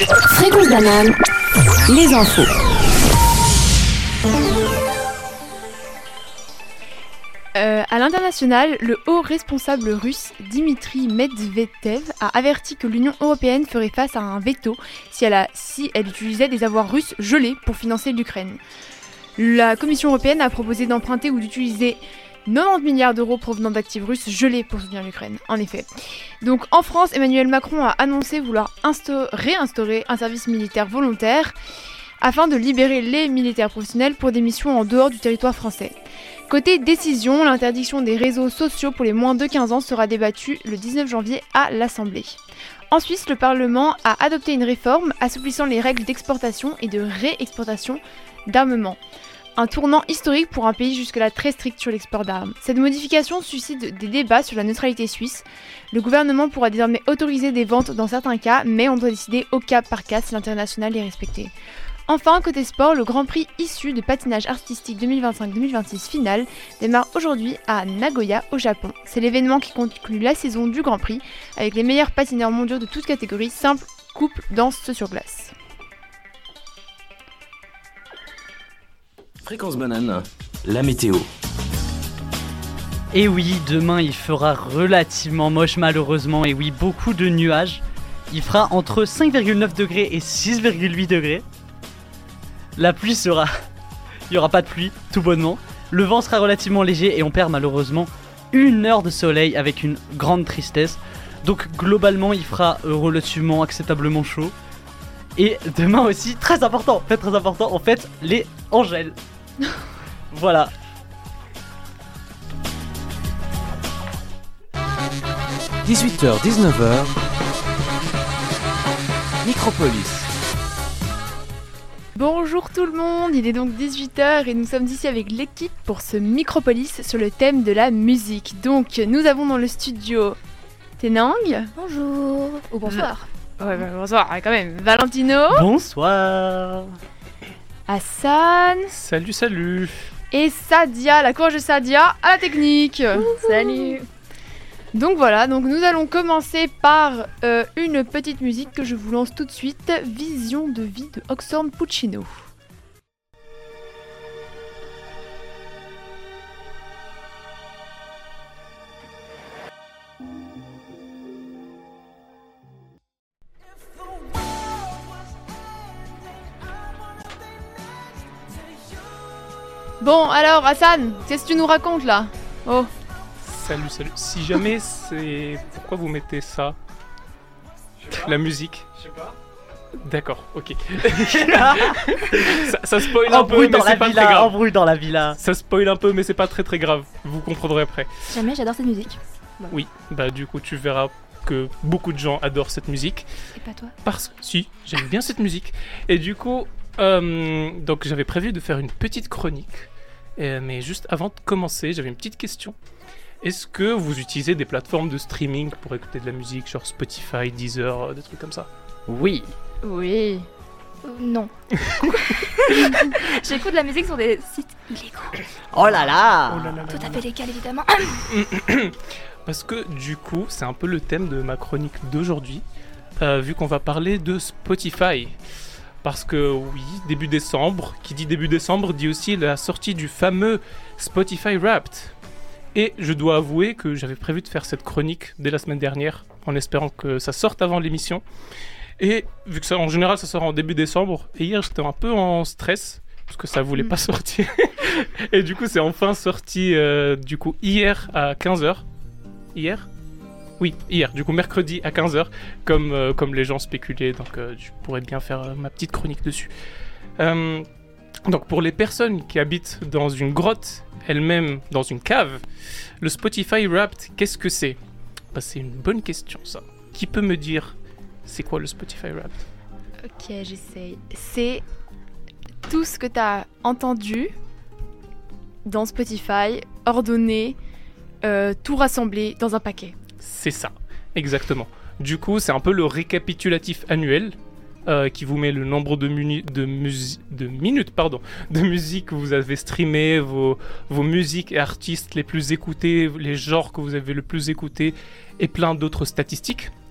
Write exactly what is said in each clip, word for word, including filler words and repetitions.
Fréquence banane, les infos. Euh, à l'international, le haut responsable russe Dmitri Medvedev a averti que l'Union européenne ferait face à un veto si elle, a, si elle utilisait des avoirs russes gelés pour financer l'Ukraine. La Commission européenne a proposé d'emprunter ou d'utiliser quatre-vingt-dix milliards d'euros provenant d'actifs russes gelés pour soutenir l'Ukraine, en effet. Donc en France, Emmanuel Macron a annoncé vouloir insta- réinstaurer un service militaire volontaire afin de libérer les militaires professionnels pour des missions en dehors du territoire français. Côté décision, l'interdiction des réseaux sociaux pour les moins de quinze ans sera débattue le dix-neuf janvier à l'Assemblée. En Suisse, le Parlement a adopté une réforme assouplissant les règles d'exportation et de réexportation d'armement. Un tournant historique pour un pays jusque-là très strict sur l'export d'armes. Cette modification suscite des débats sur la neutralité suisse. Le gouvernement pourra désormais autoriser des ventes dans certains cas, mais on doit décider au cas par cas si l'international est respecté. Enfin, côté sport, le Grand Prix issu de patinage artistique deux mille vingt-cinq deux mille vingt-six finale démarre aujourd'hui à Nagoya, au Japon. C'est l'événement qui conclut la saison du Grand Prix, avec les meilleurs patineurs mondiaux de toutes catégories, simple, couple, danse sur glace. Fréquence banane, la météo. Et oui, demain il fera relativement moche malheureusement, et oui, beaucoup de nuages. Il fera entre cinq virgule neuf degrés et six virgule huit degrés. La pluie sera... Il n'y aura pas de pluie, tout bonnement. Le vent sera relativement léger et on perd malheureusement une heure de soleil avec une grande tristesse. Donc globalement il fera euh, relativement acceptablement chaud. Et demain aussi, très important, fait très important, on fête les Angèles. Voilà. dix-huit heures dix-neuf heures, Micropolis. Bonjour tout le monde, il est donc dix-huit heures et nous sommes ici avec l'équipe pour ce Micropolis sur le thème de la musique. Donc nous avons dans le studio Tenang. Bonjour. Ou bonsoir. Ouais, bah, bonsoir quand même. Valentino. Bonsoir. Hassan. Salut, salut. Et Sadia, la courage de Sadia à la technique. Ouhou. Salut. Donc voilà, donc nous allons commencer par euh, une petite musique que je vous lance tout de suite, Vision de vie de Oxford Puccino. Bon alors Hassan, qu'est-ce que tu nous racontes là? Oh. Salut, salut. Si jamais c'est... Pourquoi vous mettez ça? La musique? Je sais pas. D'accord, ok. ça, ça spoil un peu, Embrouille mais dans c'est la pas très villa, grave. embrouille dans la villa. Ça spoil un peu, mais c'est pas très très grave. Vous comprendrez après. Jamais, j'adore cette musique. Voilà. Oui, bah du coup tu verras que beaucoup de gens adorent cette musique. Et pas toi? Parce que... Si, j'aime bien cette musique. Et du coup, euh, donc j'avais prévu de faire une petite chronique. Euh, mais juste avant de commencer, j'avais une petite question. Est-ce que vous utilisez des plateformes de streaming pour écouter de la musique, genre Spotify, Deezer, euh, des trucs comme ça? Oui. Oui. Euh, non. J'écoute de la musique sur des sites illégaux. Oh là là, Oh là là là Tout là à là. fait légal, évidemment. Parce que du coup, c'est un peu le thème de ma chronique d'aujourd'hui, euh, vu qu'on va parler de Spotify. Parce que oui, début décembre, qui dit début décembre dit aussi la sortie du fameux Spotify Wrapped. Et je dois avouer que j'avais prévu de faire cette chronique dès la semaine dernière, en espérant que ça sorte avant l'émission. Et vu que ça, en général ça sort en début décembre, et hier j'étais un peu en stress, parce que ça voulait Mm. pas sortir. Et du coup c'est enfin sorti euh, du coup hier à quinze heures. Hier ? Oui, hier, du coup mercredi à quinze heures, comme, euh, comme les gens spéculaient, donc euh, je pourrais bien faire euh, ma petite chronique dessus. Euh, donc pour les personnes qui habitent dans une grotte, elles-mêmes dans une cave, le Spotify Wrapped, qu'est-ce que c'est? Bah, c'est une bonne question ça. Qui peut me dire c'est quoi le Spotify Wrapped? Ok, j'essaye. C'est tout ce que tu as entendu dans Spotify, ordonné, euh, tout rassemblé dans un paquet. C'est ça, exactement. Du coup, c'est un peu le récapitulatif annuel euh, qui vous met le nombre de, muni- de, musi- de minutes pardon, de musique que vous avez streamé, vos, vos musiques et artistes les plus écoutés, les genres que vous avez le plus écoutés et plein d'autres statistiques.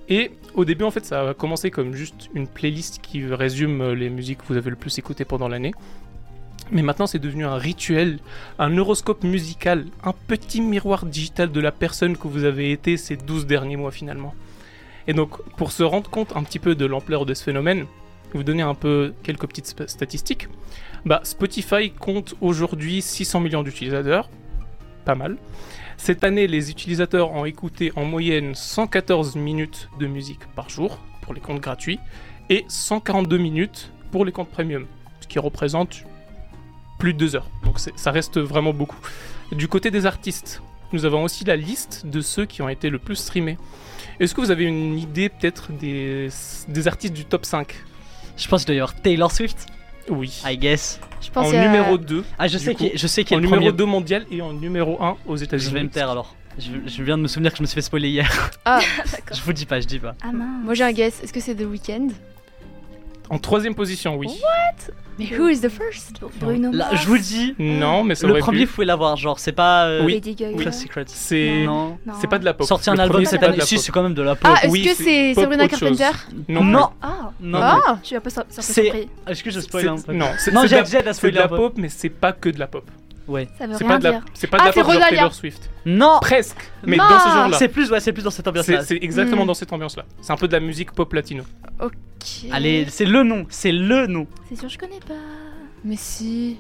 Et au début, en fait, ça a commencé comme juste une playlist qui résume les musiques que vous avez le plus écoutées pendant l'année. Mais maintenant, c'est devenu un rituel, un horoscope musical, un petit miroir digital de la personne que vous avez été ces douze derniers mois finalement. Et donc, pour se rendre compte un petit peu de l'ampleur de ce phénomène, vous donner un peu quelques petites sp- statistiques. Bah, Spotify compte aujourd'hui six cents millions d'utilisateurs, pas mal. Cette année, les utilisateurs ont écouté en moyenne cent quatorze minutes de musique par jour pour les comptes gratuits et cent quarante-deux minutes pour les comptes premium, ce qui représente plus de deux heures. Donc c'est, ça reste vraiment beaucoup. Du côté des artistes, nous avons aussi la liste de ceux qui ont été le plus streamés. Est-ce que vous avez une idée peut-être des, des artistes du top cinq ? Je pense qu'il doit y avoir Taylor Swift, Oui. I guess. Je pense En qu'il y a- numéro deux. Ah, je sais coup, qui, je sais qui est En le numéro premier. deux mondial et en numéro un aux Je États-Unis. vais me taire alors. Je, je viens de me souvenir que je me suis fait spoiler hier. Ah, Je vous dis pas, je dis pas. Ah mince. moi j'ai un guess. Est-ce que c'est The Weeknd? En troisième position, oui. Mais who is the first? Bruno Là, Mars. je vous le dis, Non, mais ça le aurait premier, pu. vous pouvez l'avoir. Genre, c'est pas. euh, Oui. Lady Gaga. Class Secret. C'est... Non. Non. c'est pas de la pop. Sorti un Le album premier, cette c'est pas de année. la Si, pop. c'est quand même de la pop. Ah, est-ce Oui, que c'est c'est pop Sabrina autre chose. Carpenter? Non. Non. Ah, Non. Ah, je suis un peu sur- sur- C'est- surpris. Est-ce que je C'est- spoil un peu? Non, c'est, Non, c'est j'ai de la, j'ai à c'est de spoiler la un peu. pop, mais c'est pas que de la pop. Ouais. Ça veut C'est rien pas de la, dire. c'est pas de Ah, la c'est pop genre Rosalia. Taylor Swift. Non. Presque, mais Non. dans ce genre-là. C'est plus, ouais, c'est plus dans cette ambiance-là. C'est, c'est exactement Hmm. dans cette ambiance-là. C'est un peu de la musique pop latino. ok. Allez, c'est le nom, c'est le nom. C'est sûr, je connais pas. Mais si.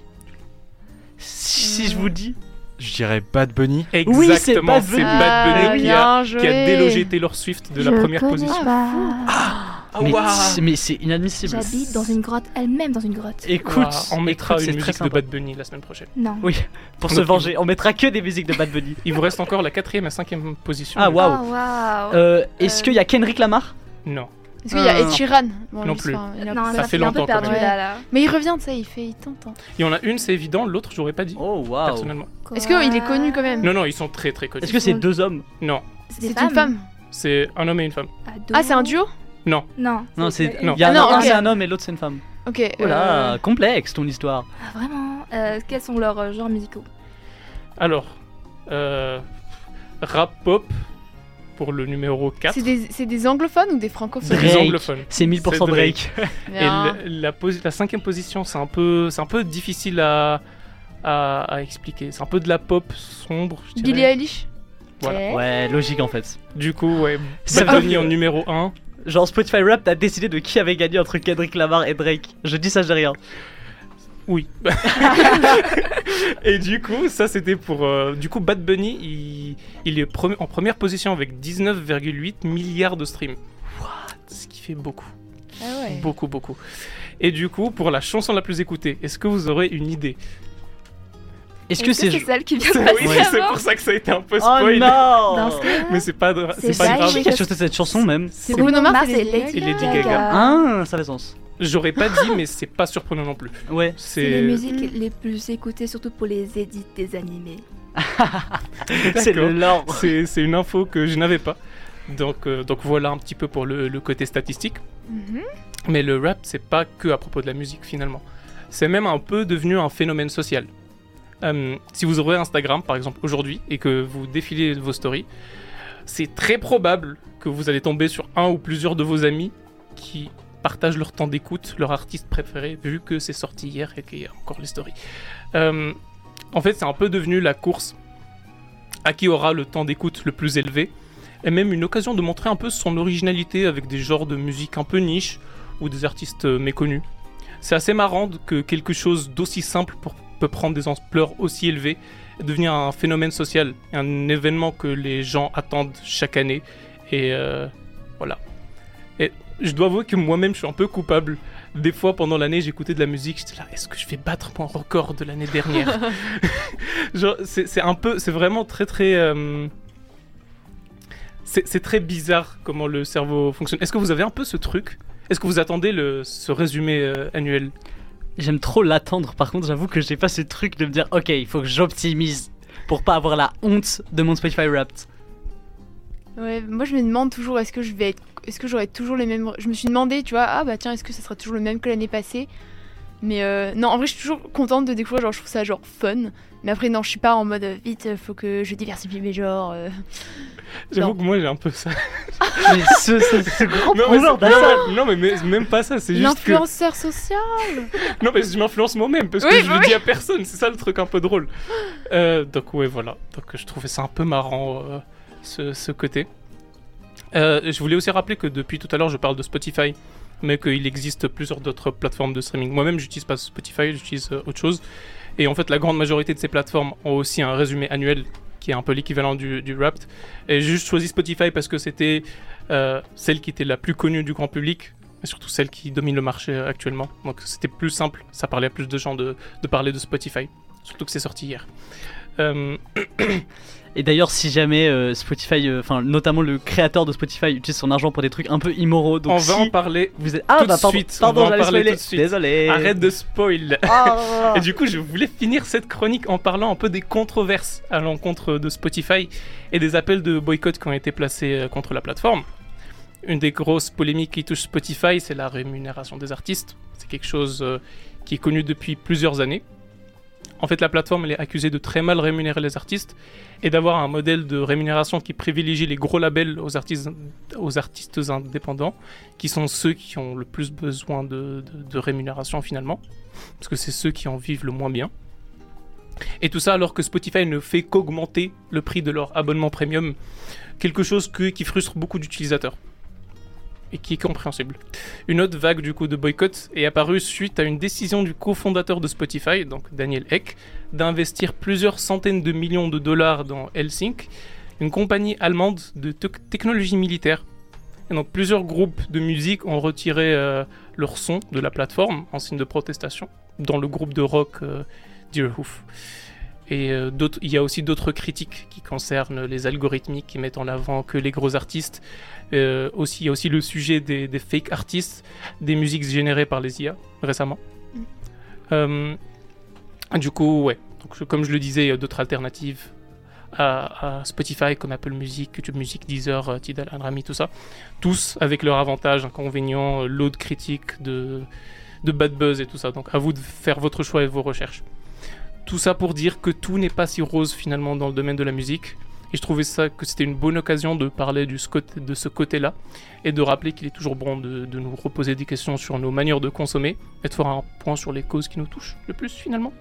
Si Euh. je vous dis. Je dirais Bad Bunny. Oui, c'est Exactement, Bad c'est Bunny. Bad Ah, Bunny qui a, bien qui a joué. délogé Taylor Swift de la Je première connais position. pas. Ah, mais, waouh. c'est- mais c'est inadmissible. J'habite dans une grotte, elle-même dans une grotte. Écoute, Waouh, on mettra écoute, une c'est très musique de sympa. Bad Bunny la semaine prochaine. Non. Oui, pour se Donc, venger, on mettra que des musiques de Bad Bunny. Il vous reste encore la quatrième et cinquième position. Ah, waouh. Oh, waouh. Euh, Est-ce Euh. qu'il y a Kendrick Lamar? Non. Est-ce qu'il y a Euh, Ed Sheeran? Bon, non lui, plus. enfin, il a- Non, ça là, fait il est un peu longtemps, quand perdu même. là, là. Mais il revient de ça, il fait, il tente. hein. Il y en a une, c'est évident, l'autre, j'aurais pas dit. Oh waouh. Personnellement. Est-ce qu'il est connu quand même? Non, non, ils sont très très connus. Est-ce que c'est Ils sont- deux hommes? Non, C'est des C'est une femme. c'est un homme et une femme. Ado. Ah, c'est un duo? Non, Non. Non, c'est. Non. Il y a Ah un, non, un, ok. c'est un homme et l'autre c'est une femme. Ok. Oh là, euh, complexe ton histoire. Ah, vraiment. Euh, quels sont leurs euh, genres musicaux? alors, euh, rap pop pour le numéro quatre. C'est des, c'est des anglophones ou des francophones? C'est des Drake. anglophones. C'est mille pour cent C'est Drake. Drake. Et Bien. le- la, posi- la cinquième position, c'est un peu, c'est un peu difficile à, à, à expliquer. C'est un peu de la pop sombre, je dirais. Billie Eilish? Voilà. Ouais, logique en fait. Du coup, ouais, Ça Bad veut Bunny dire- en numéro un. Genre Spotify Rap, t'as décidé de qui avait gagné entre Kendrick Lamar et Drake. Je dis ça, je dis rien. Oui. Et du coup, ça c'était pour. euh, du coup, Bad Bunny, il, il est premi- en première position avec dix-neuf virgule huit milliards de streams. Ce qui fait beaucoup. Ah ouais. Beaucoup, beaucoup. Et du coup, pour la chanson la plus écoutée, est-ce que vous aurez une idée? Est-ce que c'est. celle qui vient de Oui, passer c'est avant pour ça que ça a été un peu Oh spoil. non Dans ce cas, Mais c'est pas, dra- C'est c'est pas ça, grave. j'ai- Qui a chanté cette chanson même? C'est Bruno Mars et Lady Et Lady Gaga. Gaga. Ah, ça fait sens. J'aurais pas dit, mais c'est pas surprenant non plus. Ouais. c'est les C'est. musiques les plus écoutées, surtout pour les édits des animés. C'est le lore. C'est c'est une info que je n'avais pas. Donc, euh, donc voilà un petit peu pour le, le côté statistique. Mhm. Mais le rap, c'est pas que à propos de la musique finalement. C'est même un peu devenu un phénomène social. Euh, si vous ouvrez Instagram par exemple aujourd'hui et que vous défilez vos stories, c'est très probable que vous allez tomber sur un ou plusieurs de vos amis qui partagent leur temps d'écoute, leur artiste préféré, vu que c'est sorti hier et qu'il y a encore les stories. Euh, en fait, c'est un peu devenu la course à qui aura le temps d'écoute le plus élevé, et même une occasion de montrer un peu son originalité avec des genres de musique un peu niche ou des artistes euh, méconnus. C'est assez marrant de- que quelque chose d'aussi simple pour- peut prendre des ampleurs aussi élevées et devenir un phénomène social, un événement que les gens attendent chaque année. Et euh, voilà. Et je dois avouer que moi-même je suis un peu coupable. Des fois pendant l'année j'écoutais de la musique, j'étais là, est-ce que je vais battre mon record de l'année dernière? Genre, c'est, c'est un peu, c'est vraiment très très... euh, C'est, c'est très bizarre comment le cerveau fonctionne. Est-ce que vous avez un peu ce truc? Est-ce que vous attendez le, ce résumé euh, annuel? J'aime trop l'attendre. Par contre, j'avoue que j'ai pas ce truc de me dire, ok, il faut que j'optimise pour pas avoir la honte de mon Spotify Wrapped. Ouais, moi je me demande toujours est-ce que je vais être, est-ce que j'aurai toujours les mêmes. Je me suis demandé, tu vois, ah bah tiens, est-ce que ça sera toujours le même que l'année passée? Mais euh, non, en vrai, je suis toujours contente de découvrir, genre, je trouve ça genre fun. Mais après, non, je suis pas en mode euh, vite, euh, faut que je diversifie mes genres. Euh... J'avoue Non. que moi j'ai un peu ça. Mais ce, ce, ce grand Non, mais, pouvoir c'est- d'Hassan. non, non, mais, mais même pas ça, c'est juste que. L'influenceur social. Non, mais je m'influence moi-même parce Oui, que je bah le oui. dis à personne, c'est ça le truc un peu drôle. Euh, donc, ouais, voilà. Donc, je trouvais ça un peu marrant, euh, ce, ce côté. Euh, je voulais aussi rappeler que depuis tout à l'heure, je parle de Spotify, mais qu'il existe plusieurs d'autres plateformes de streaming. Moi-même, j'utilise pas Spotify, j'utilise euh, autre chose. Et en fait, la grande majorité de ces plateformes ont aussi un résumé annuel qui est un peu l'équivalent du, du Wrapped. Et j'ai juste choisi Spotify parce que c'était euh, celle qui était la plus connue du grand public, et surtout celle qui domine le marché actuellement. Donc c'était plus simple, ça parlait à plus de gens de, de parler de Spotify. Surtout que c'est sorti hier. Euh, Et d'ailleurs, si jamais euh, Spotify, enfin notamment le créateur de Spotify utilise son argent pour des trucs un peu immoraux, donc on si va en parler. vous êtes... Ah tout bah de pardon, suite, on pardon, va en j'allais parler spoiler. tout de suite. Désolé. Arrête de spoil. Ah. Et du coup, je voulais finir cette chronique en parlant un peu des controverses à l'encontre de Spotify et des appels de boycott qui ont été placés euh, contre la plateforme. Une des grosses polémiques qui touche Spotify, c'est la rémunération des artistes. C'est quelque chose euh, qui est connu depuis plusieurs années. En fait, la plateforme elle est accusée de très mal rémunérer les artistes et d'avoir un modèle de rémunération qui privilégie les gros labels aux artistes, aux artistes indépendants, qui sont ceux qui ont le plus besoin de, de, de rémunération finalement, parce que c'est ceux qui en vivent le moins bien. Et tout ça alors que Spotify ne fait qu'augmenter le prix de leur abonnement premium, quelque chose que, qui frustre beaucoup d'utilisateurs. Et qui est compréhensible. Une autre vague du coup de boycott est apparue suite à une décision du cofondateur de Spotify, donc Daniel Ek, d'investir plusieurs centaines de millions de dollars dans Helsink, une compagnie allemande de te- technologie militaire. Et donc plusieurs groupes de musique ont retiré euh, leur son de la plateforme en signe de protestation, dont le groupe de rock euh, Deerhoof. Et euh, d'autres- il y a aussi d'autres critiques qui concernent les algorithmiques qui mettent en avant que les gros artistes. Euh, aussi, il y a aussi le sujet des, des fake artistes, des musiques générées par les I A récemment. Mm. Euh, du coup, ouais. Donc, je- comme je le disais, il y a d'autres alternatives à, à Spotify comme Apple Music, YouTube Music, Deezer, euh, Tidal, Andrami, tout ça. Tous avec leurs avantages, inconvénients, euh, lot de critiques, de, de bad buzz et tout ça. Donc à vous de faire votre choix et vos recherches. Tout ça pour dire que tout n'est pas si rose finalement dans le domaine de la musique. Et je trouvais ça que c'était une bonne occasion de parler du, scot- de ce côté-là et de rappeler qu'il est toujours bon de, de nous reposer des questions sur nos manières de consommer et de faire un point sur les causes qui nous touchent le plus finalement.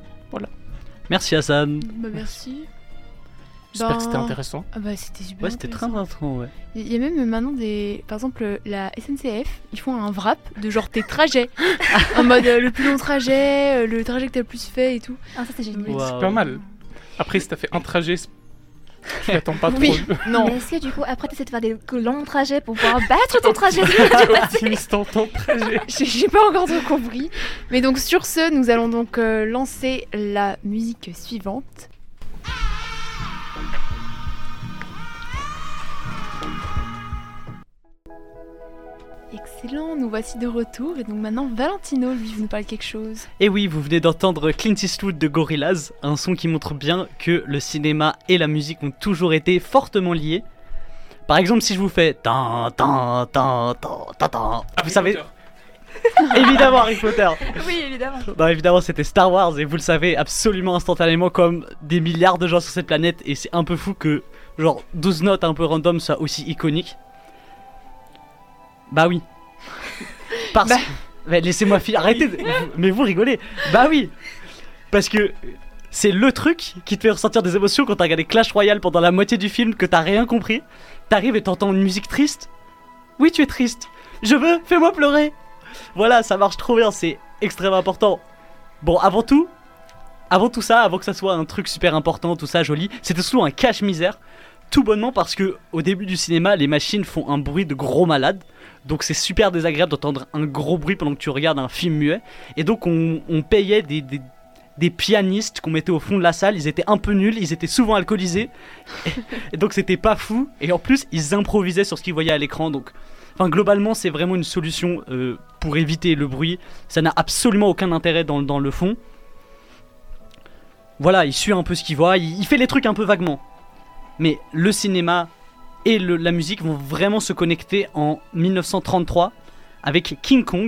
Merci Hassan. Bah merci. J'espère Ben, que c'était intéressant. Ah bah c'était super. Ouais, c'était très intéressant. intéressant, ouais. Il y a même maintenant des. Par exemple, la S N C F, ils font un wrap de genre tes trajets. En mode euh, le plus long trajet, euh, le trajet que t'as le plus fait et tout. Ah, ça c'est génial. Oui. Waouh. C'est pas mal. Après, si t'as fait un trajet, c'est- tu t'attends pas trop. Oui, non. Mais est-ce que du coup, après, tu essaies de faire des longs trajets pour pouvoir battre ton trajet Optimiste dans ton trajet. J'ai j'ai pas encore trop compris. Mais donc sur ce, nous allons donc euh, lancer la musique suivante. Excellent, nous voici de retour. Et donc maintenant, Valentino, lui, veut nous parler de quelque chose. Et oui, vous venez d'entendre Clint Eastwood de Gorillaz, un son qui montre bien que le cinéma et la musique ont toujours été fortement liés. Par exemple, si je vous fais tan tan tan tan tan tan, vous savez évidemment Harry Potter. Oui, évidemment. Non, évidemment, c'était Star Wars et vous le savez absolument instantanément comme des milliards de gens sur cette planète et c'est un peu fou que genre douze notes un peu random soient aussi iconiques. Bah oui. Parce Bah. Mais laissez-moi finir, arrêtez de- Mais vous rigolez. Bah oui. Parce que c'est le truc qui te fait ressentir des émotions quand t'as regardé Clash Royale pendant la moitié du film, que t'as rien compris. T'arrives et t'entends une musique triste. Oui, tu es triste. Je veux, fais-moi pleurer. Voilà, ça marche trop bien, c'est extrêmement important. Bon, avant tout, avant tout ça, avant que ça soit un truc super important, tout ça joli, c'était souvent un cache-misère. Tout bonnement parce que au début du cinéma, les machines font un bruit de gros malade. Donc c'est super désagréable d'entendre un gros bruit pendant que tu regardes un film muet. Et donc on, on payait des, des, des pianistes qu'on mettait au fond de la salle. Ils étaient un peu nuls, ils étaient souvent alcoolisés. Et, et donc c'était pas fou. Et en plus, ils improvisaient sur ce qu'ils voyaient à l'écran. Donc, enfin, globalement, c'est vraiment une solution euh, pour éviter le bruit. Ça n'a absolument aucun intérêt dans, dans le fond. Voilà, il suit un peu ce qu'il voit. Il, il fait les trucs un peu vaguement. Mais le cinéma et le, la musique vont vraiment se connecter en mille neuf cent trente-trois avec King Kong,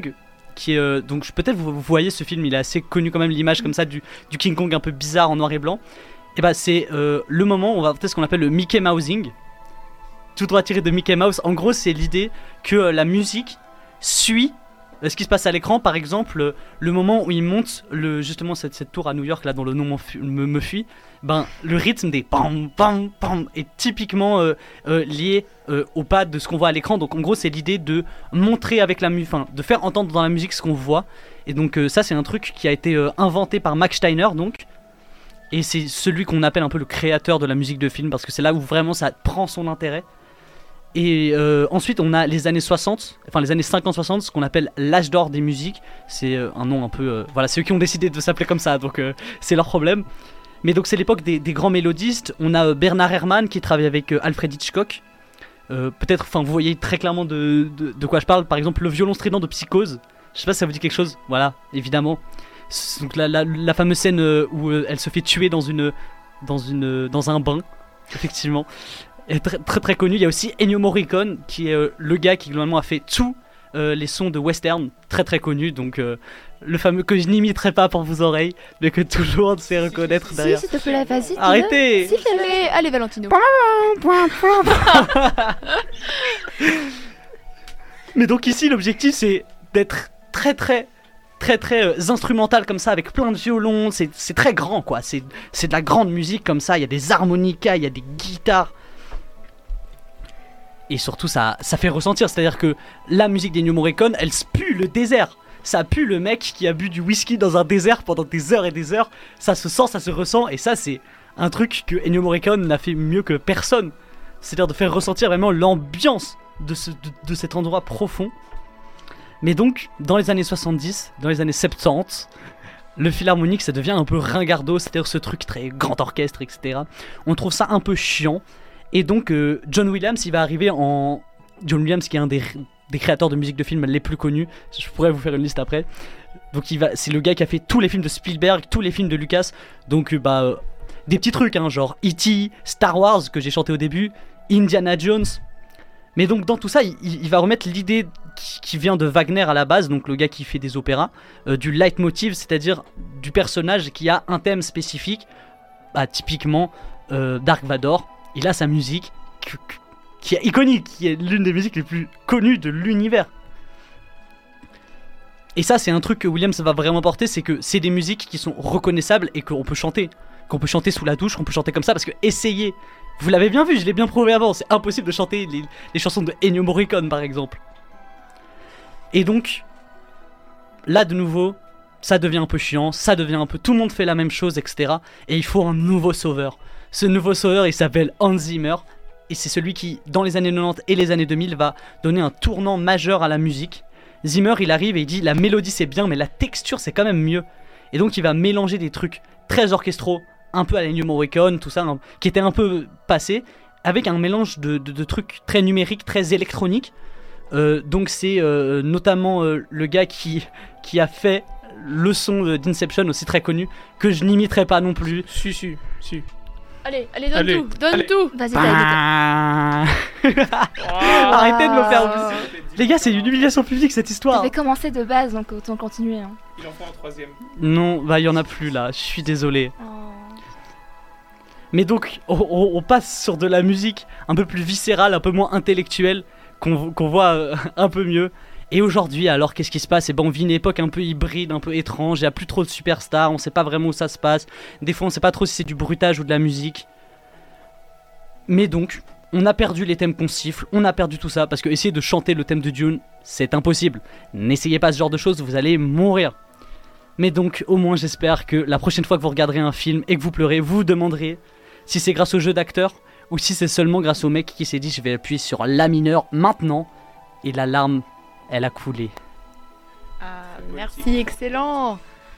qui est euh, donc peut-être vous, vous voyez ce film, il est assez connu quand même, l'image comme ça du, du King Kong un peu bizarre en noir et blanc. Et bah c'est euh, le moment où on va peut-être ce qu'on appelle le Mickey Mousing, tout droit tiré de Mickey Mouse. En gros c'est l'idée que euh, la musique suit euh, ce qui se passe à l'écran. Par exemple euh, le moment où il monte le, justement cette, cette tour à New York là dont le nom me, me fuit, ben, le rythme des pam pam pam est typiquement euh, euh, lié euh, au pas de ce qu'on voit à l'écran. Donc en gros c'est l'idée de montrer avec la musique, enfin de faire entendre dans la musique ce qu'on voit. Et donc euh, ça c'est un truc qui a été euh, inventé par Max Steiner donc. Et c'est celui qu'on appelle un peu le créateur de la musique de film, parce que c'est là où vraiment ça prend son intérêt. Et euh, ensuite on a les années soixante, enfin les années cinquante soixante, ce qu'on appelle l'âge d'or des musiques. C'est euh, un nom un peu... Euh, voilà, c'est eux qui ont décidé de s'appeler comme ça, donc euh, c'est leur problème. Mais donc c'est l'époque des, des grands mélodistes. On a euh, Bernard Herrmann qui travaille avec euh, Alfred Hitchcock. Euh, peut-être, enfin vous voyez très clairement de, de, de quoi je parle. Par exemple le violon strident de Psychose. Je sais pas si ça vous dit quelque chose. Voilà, évidemment. Donc la, la, la fameuse scène où euh, elle se fait tuer dans une dans une dans un bain, effectivement, est très très très connu. Il y a aussi Ennio Morricone qui est euh, le gars qui globalement a fait tous euh, les sons de western, très très connu. Donc euh, le fameux que je n'imiterai pas pour vos oreilles, mais que tout le monde sait reconnaître Si, derrière. s'il te plaît, vas-y. Arrêtez. Si, fais-le. Allez, allez Valentino. Mais donc ici l'objectif c'est d'être très très très très euh, instrumental comme ça avec plein de violons, c'est, c'est très grand quoi, c'est, c'est de la grande musique comme ça, il y a des harmonicas, il y a des guitares. Et surtout ça, ça fait ressentir, c'est-à-dire que la musique d'Ennio Morricone, elle pue le désert. Ça pue le mec qui a bu du whisky dans un désert pendant des heures et des heures. Ça se sent, ça se ressent, et ça c'est un truc que Ennio Morricone n'a fait mieux que personne. C'est-à-dire de faire ressentir vraiment l'ambiance de, ce, de, de cet endroit profond. Mais donc, dans les années soixante-dix, dans les années soixante-dix, le philharmonique ça devient un peu ringardo, c'est-à-dire ce truc très grand orchestre, et cetera. On trouve ça un peu chiant. Et donc, euh, John Williams, il va arriver en... John Williams qui est un des, des créateurs de musique de film les plus connus. Je pourrais vous faire une liste après. Donc, il va... c'est le gars qui a fait tous les films de Spielberg, tous les films de Lucas. Donc, euh, bah, euh, des petits trucs, hein, genre E T, Star Wars, que j'ai chanté au début, Indiana Jones. Mais donc, dans tout ça, il, il va remettre l'idée qui, qui vient de Wagner à la base, donc le gars qui fait des opéras, euh, du leitmotiv, c'est-à-dire du personnage qui a un thème spécifique. Bah, typiquement, euh, Dark Vador. Il a sa musique qui, qui est iconique, qui est l'une des musiques les plus connues de l'univers. Et ça c'est un truc que Williams va vraiment porter, c'est que c'est des musiques qui sont reconnaissables et qu'on peut chanter. Qu'on peut chanter sous la douche, qu'on peut chanter comme ça, parce que essayez, vous l'avez bien vu, je l'ai bien prouvé avant, c'est impossible de chanter les, les chansons de Ennio Morricone par exemple. Et donc, là de nouveau, ça devient un peu chiant, ça devient un peu... Tout le monde fait la même chose, et cetera. Et il faut un nouveau sauveur. Ce nouveau sauveur, il s'appelle Hans Zimmer. Et c'est celui qui, dans les années quatre-vingt-dix et les années deux mille, va donner un tournant majeur à la musique. Zimmer, il arrive et il dit, la mélodie c'est bien, mais la texture c'est quand même mieux. Et donc il va mélanger des trucs très orchestraux, un peu à l'Ennio Morricone, tout ça, hein, qui était un peu passé, avec un mélange de, de, de trucs très numériques, très électroniques. Euh, donc c'est euh, notamment euh, le gars qui, qui a fait le son d'Inception, aussi très connu, que je n'imiterai pas non plus. Si, si, si. Allez, allez, donne Allez, tout, donne allez. tout. Vas-y, Ah. t'as Arrêtez de me faire... Ah. Les gars, c'est une humiliation publique cette histoire. T'avais commencé de base, donc autant continuer. Hein. Il en faut un troisième. Non, bah il y en a plus là, je suis désolé. Oh. Mais donc, on, on- on passe sur de la musique un peu plus viscérale, un peu moins intellectuelle, qu'on qu'on voit euh, un peu mieux. Et aujourd'hui, alors qu'est-ce qui se passe? Et ben, on vit une époque un peu hybride, un peu étrange. Il n'y a plus trop de superstars, on sait pas vraiment où ça se passe. Des fois, on sait pas trop si c'est du bruitage ou de la musique. Mais donc, on a perdu les thèmes qu'on siffle, on a perdu tout ça, parce que essayer de chanter le thème de Dune, c'est impossible. N'essayez pas ce genre de choses, vous allez mourir. Mais donc, au moins, j'espère que la prochaine fois que vous regarderez un film et que vous pleurez, vous vous demanderez si c'est grâce au jeu d'acteur ou si c'est seulement grâce au mec qui s'est dit je vais appuyer sur La mineur maintenant, et la larme, elle a coulé. Ah, merci, excellent.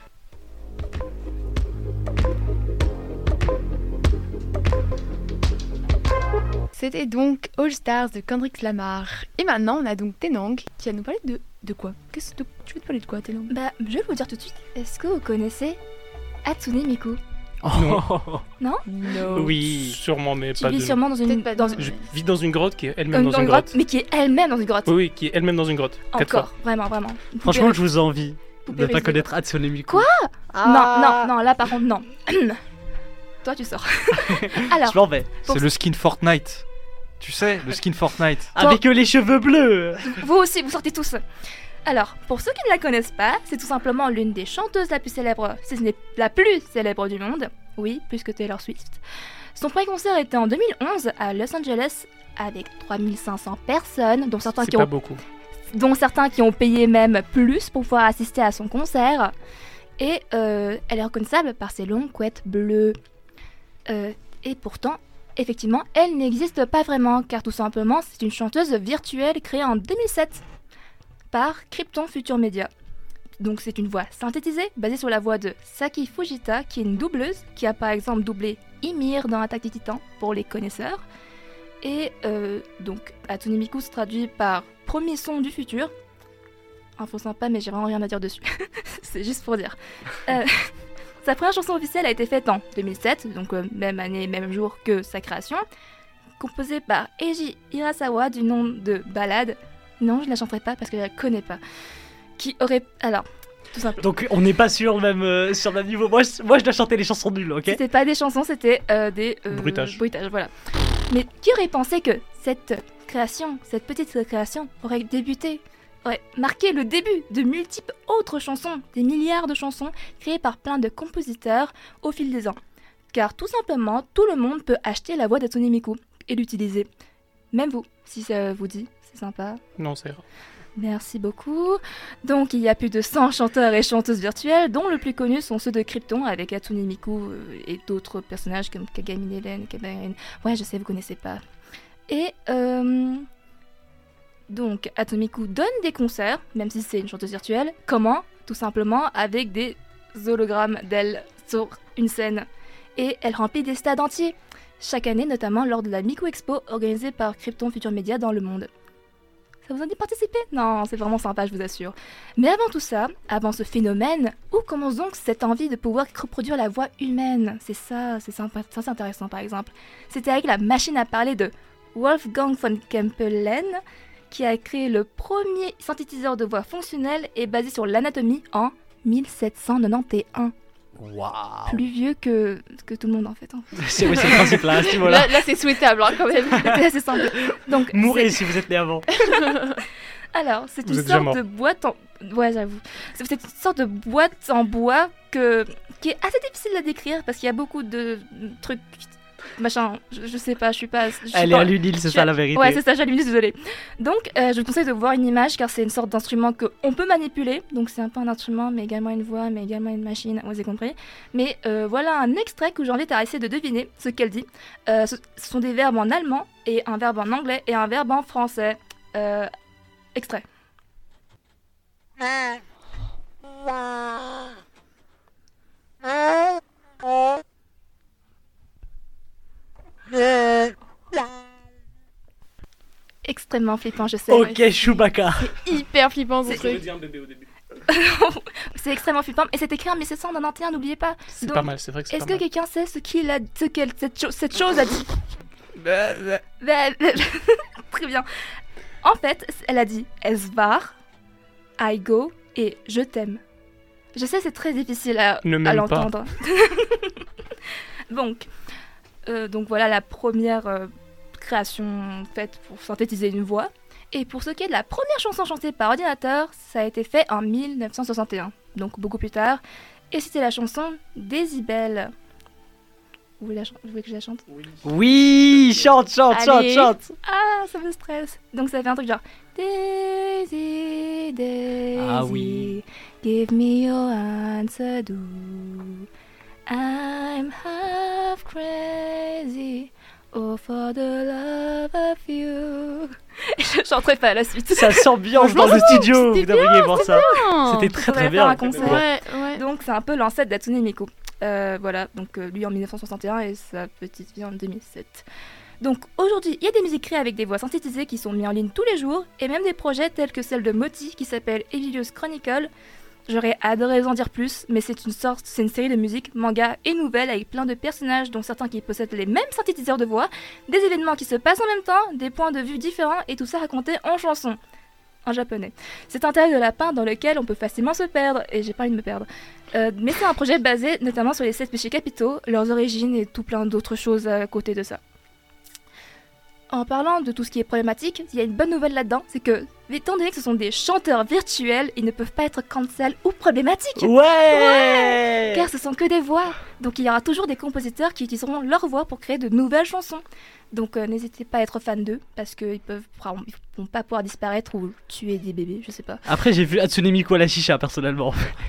C'était donc All Stars de Kendrick Lamar. Et maintenant, on a donc Tenang qui va nous parler de, de quoi? Qu'est-ce que tu veux te parler de quoi, Tenang? Bah, je vais vous dire tout de suite. Est-ce que vous connaissez Hatsune Miku? Non. No. Oui. Sûrement, mais Tu pas vis de... sûrement dans une, Peut-être pas dans, de- Je vis dans une grotte qui est euh, elle-même dans, dans une une grotte. grotte, mais qui est elle-même dans une grotte. Oui, oui, qui est elle-même dans une grotte. Quatre Encore, fois. vraiment, vraiment. Une Franchement, poupée je vous envie poupée de pas risible. connaître Hatsune Miku. Quoi Ah. Non, non, non, là par contre, non. Toi, tu sors. Alors, Je m'en vais. Pour- C'est le skin Fortnite. Tu sais, le skin Fortnite. Avec euh, les cheveux bleus. vous aussi, vous sortez tous. Alors, pour ceux qui ne la connaissent pas, c'est tout simplement l'une des chanteuses la plus célèbre, si ce n'est la plus célèbre du monde. Oui, plus que Taylor Swift. Son premier concert était en deux mille onze à Los Angeles avec trois mille cinq cents personnes, dont certains, C'est qui pas ont, beaucoup. dont certains qui ont payé même plus pour pouvoir assister à son concert. Et euh, elle est reconnaissable par ses longues couettes bleues. Euh, et pourtant, effectivement, elle n'existe pas vraiment, car tout simplement, c'est une chanteuse virtuelle créée en deux mille sept par Krypton Future Media. Donc c'est une voix synthétisée, basée sur la voix de Saki Fujita, qui est une doubleuse, qui a par exemple doublé Ymir dans Attaque des Titans, pour les connaisseurs. Et euh, donc, Hatsune Miku se traduit par premier son du futur. Info sympa, mais j'ai vraiment rien à dire dessus. C'est juste pour dire. Euh, sa première chanson officielle a été faite en deux mille sept, donc euh, même année, même jour que sa création, composée par Eiji Hirasawa du nom de Ballade. Non, je ne la chanterai pas parce que je la connais pas. Qui aurait... Alors, tout simplement. Donc on n'est pas sûr même euh, sur le même niveau. Moi, je- moi je dois chanter les chansons nulles, ok? C'était pas des chansons, c'était euh, des... euh, Bruitages. Bruitages, voilà. Mais qui aurait pensé que cette création, cette petite création, aurait débuté, aurait marqué le début de multiples autres chansons, des milliards de chansons créées par plein de compositeurs au fil des ans. Car tout simplement, tout le monde peut acheter la voix d'Hatsune Miku et l'utiliser. Même vous, si ça vous dit, c'est sympa. Non, c'est rare. Merci beaucoup. Donc il y a plus de cent chanteurs et chanteuses virtuelles, dont le plus connus sont ceux de Krypton avec Hatsune Miku euh, et d'autres personnages comme Kagami Helen, Kabarin. Ouais, je sais, vous connaissez pas. Et euh, donc Hatsune Miku donne des concerts, même si c'est une chanteuse virtuelle. Comment? Tout simplement avec des hologrammes d'elle sur une scène. Et elle remplit des stades entiers, chaque année notamment lors de la Miku Expo organisée par Krypton Future Media dans le monde. Ça vous a dit participer? Non, c'est vraiment sympa, je vous assure. Mais avant tout ça, avant ce phénomène, où commence donc cette envie de pouvoir reproduire la voix humaine? C'est ça, c'est sympa, ça c'est intéressant par exemple. C'était avec la machine à parler de Wolfgang von Kempelen, qui a créé le premier synthétiseur de voix fonctionnel et basé sur l'anatomie en mille sept cent quatre-vingt-onze. Waouh. Plus vieux que, que tout le monde en fait. Hein. C'est oui, c'est le principe là, à ce niveau-là. Là, là, c'est souhaitable hein, quand même. C'était assez simple. Donc, Mourrez c'est- si vous êtes né avant. Alors, c'est Vous une êtes déjà sorte mort. de boîte en... Ouais, j'avoue. C'est c'est une sorte de boîte en bois que... qui est assez difficile à décrire parce qu'il y a beaucoup de trucs... Machin, je, je sais pas, je suis pas... je suis Elle est pas- à l'unile, c'est je- ça la vérité. Ouais, c'est ça, j'allume, désolée. Donc, euh, je vous conseille de voir une image car c'est une sorte d'instrument qu'on peut manipuler. Donc, c'est un peu un instrument, mais également une voix, mais également une machine, vous avez compris. Mais euh, voilà un extrait que j'invite à essayer de deviner ce qu'elle dit. Euh, ce, ce sont des verbes en allemand, et un verbe en anglais, et un verbe en français. Euh, extrait. Extrêmement flippant, je sais. Ok, ouais. Chewbacca. Hyper flippant ce C'est- truc. dit un bébé au début. C'est extrêmement flippant. Et c'est écrit en mille sept cent quatre-vingt-onze, n'oubliez pas. C'est Donc, pas mal, c'est vrai que c'est Est-ce pas que mal. quelqu'un sait ce qu'il a, ce qu'elle, cette, cho- cette chose a dit? Bah, bah, Bah, bah, Très bien. En fait, elle a dit Es war, I go et je t'aime. Je sais, c'est très difficile à, Ne à m'aime l'entendre. donc, euh, donc voilà la première euh, création faite pour synthétiser une voix. Et pour ce qui est de la première chanson chantée par ordinateur, ça a été fait en mille neuf cent soixante et un, donc beaucoup plus tard. Et c'était la chanson Décibel. Vous voulez, la chan- vous voulez que je la chante? Oui, chante, chante, chante, Allez. chante. Ah, ça me stresse. Donc ça fait un truc genre Daisy, Daisy, Ah oui. give me your answer, do. I'm half crazy, oh for the love of you. Je chanterai pas la suite. Ça s'ambiance dans le studio, vous c'était devriez voir ça. Non. C'était très Faudrait très faire bien. un concert. Ouais, ouais. Donc c'est un peu l'ancêtre d'Hatsune Miku. Euh, voilà, donc euh, lui en mille neuf cent soixante et un et sa petite fille en deux mille sept. Donc aujourd'hui, il y a des musiques créées avec des voix synthétisées qui sont mises en ligne tous les jours, et même des projets tels que celle de Moti qui s'appelle Evilius Chronicle, J'aurais adoré vous en dire plus, mais c'est une sorte, c'est une série de musique, manga et nouvelles avec plein de personnages, dont certains qui possèdent les mêmes synthétiseurs de voix, des événements qui se passent en même temps, des points de vue différents et tout ça raconté en chansons. En japonais. C'est un tel de lapin dans lequel on peut facilement se perdre, et j'ai pas envie de me perdre. Euh, mais c'est un projet basé notamment sur les sept péchés capitaux, leurs origines et tout plein d'autres choses à côté de ça. En parlant de tout ce qui est problématique, il y a une bonne nouvelle là-dedans, c'est que, étant donné que ce sont des chanteurs virtuels, ils ne peuvent pas être cancel ou problématiques. Ouais, ouais Car ce sont que des voix. Donc il y aura toujours des compositeurs qui utiliseront leur voix pour créer de nouvelles chansons. Donc euh, n'hésitez pas à être fan d'eux, parce qu'ils peuvent ils vont pas pouvoir disparaître ou tuer des bébés, je sais pas. Après, j'ai vu Hatsune Miku à la chicha, personnellement.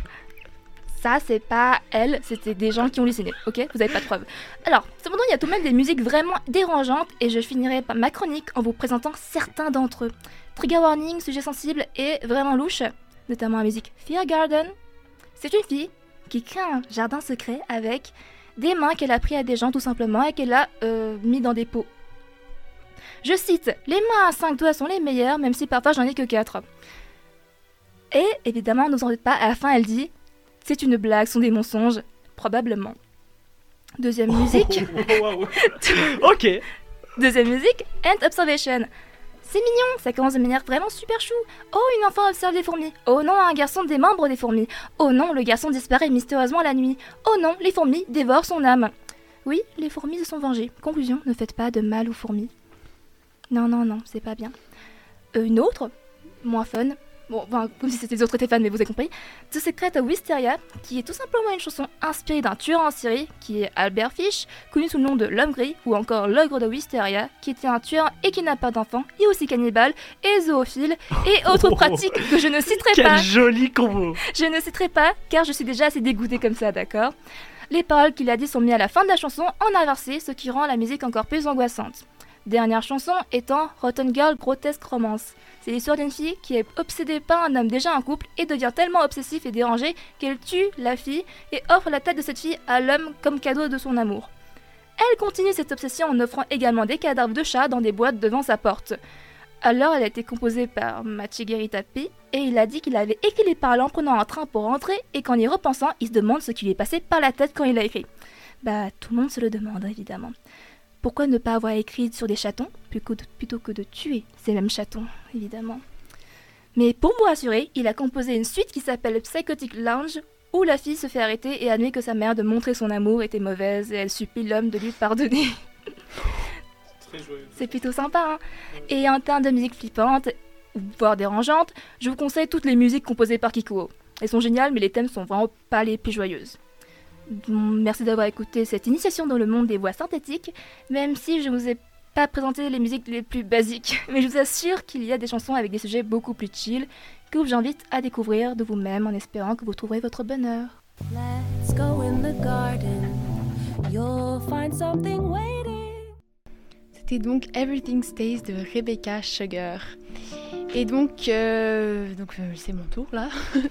Ça, c'est pas elle, c'était des gens qui ont halluciné, ok? Vous avez pas de preuves. Alors, cependant, il y a tout de même des musiques vraiment dérangeantes, et je finirai par ma chronique en vous présentant certains d'entre eux. Trigger warning, sujet sensible et vraiment louche, notamment la musique Fear Garden. C'est une fille qui crée un jardin secret avec des mains qu'elle a pris à des gens tout simplement et qu'elle a euh, mis dans des pots. Je cite, les mains à cinq doigts sont les meilleures, même si parfois j'en ai que quatre. Et évidemment, ne vous en doutez pas, à la fin elle dit, c'est une blague, ce sont des mensonges, probablement. Deuxième musique. Ok. Deuxième musique, Ant Observation. C'est mignon, ça commence de manière vraiment super chou. Oh, une enfant observe des fourmis. Oh non, un garçon démembre des fourmis. Oh non, le garçon disparaît mystérieusement la nuit. Oh non, les fourmis dévorent son âme. Oui, les fourmis se sont vengées. Conclusion, ne faites pas de mal aux fourmis. Non, non, non, c'est pas bien. Euh, une autre, moins fun. Bon, enfin, comme si c'était les autres étaient fans, mais vous avez compris. The Secret of Wisteria, qui est tout simplement une chanson inspirée d'un tueur en série, qui est Albert Fish, connu sous le nom de l'homme gris, ou encore l'ogre de Wisteria, qui était un tueur et qui n'a pas d'enfant, et aussi cannibale, et zoophile, et autres Oh. pratiques que je ne citerai Quel pas. joli combo. Je ne citerai pas, car je suis déjà assez dégoûtée comme ça, d'accord? Les paroles qu'il a dit sont mises à la fin de la chanson en inversé, ce qui rend la musique encore plus angoissante. Dernière chanson étant Rotten Girl Grotesque Romance. C'est l'histoire d'une fille qui est obsédée par un homme déjà en couple et devient tellement obsessif et dérangé qu'elle tue la fille et offre la tête de cette fille à l'homme comme cadeau de son amour. Elle continue cette obsession en offrant également des cadavres de chats dans des boîtes devant sa porte. Alors elle a été composée par Machigiri Tapi et il a dit qu'il avait écrit les paroles en prenant un train pour rentrer et qu'en y repensant, il se demande ce qui lui est passé par la tête quand il a écrit. Bah tout le monde se le demande évidemment. Pourquoi ne pas avoir écrit sur des chatons plutôt que de tuer ces mêmes chatons, évidemment. Mais pour vous rassurer, il a composé une suite qui s'appelle Psychotic Lounge, où la fille se fait arrêter et admet que sa mère de montrer son amour était mauvaise et elle supplie l'homme de lui pardonner. C'est plutôt sympa, hein. Et en termes de musique flippante, voire dérangeante, je vous conseille toutes les musiques composées par Kikuo. Elles sont géniales, mais les thèmes sont vraiment pas les plus joyeuses. Merci d'avoir écouté cette initiation dans le monde des voix synthétiques, même si je ne vous ai pas présenté les musiques les plus basiques. Mais je vous assure qu'il y a des chansons avec des sujets beaucoup plus chill, que je vous invite à découvrir de vous-même en espérant que vous trouverez votre bonheur. Let's go in the garden. You'll find something waiting. C'était donc Everything Stays de Rebecca Sugar. Et donc, euh, donc euh, c'est mon tour là.